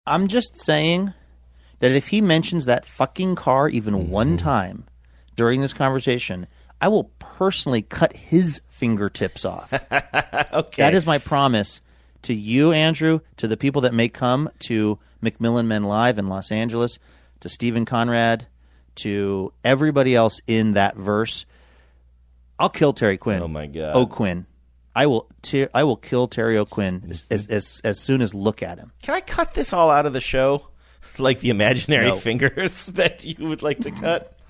I'm just saying that if he mentions that fucking car even one time during this conversation, I will personally cut his fingertips off. Okay. That is my promise to you, Andrew, to the people that may come to Macmillan Men Live in Los Angeles, to Stephen Conrad, to everybody else in that verse. I'll kill Terry Quinn. Oh, my God. O'Quinn. I will kill Terry O'Quinn as soon as look at him. Can I cut this all out of the show? Like the imaginary fingers that you would like to cut?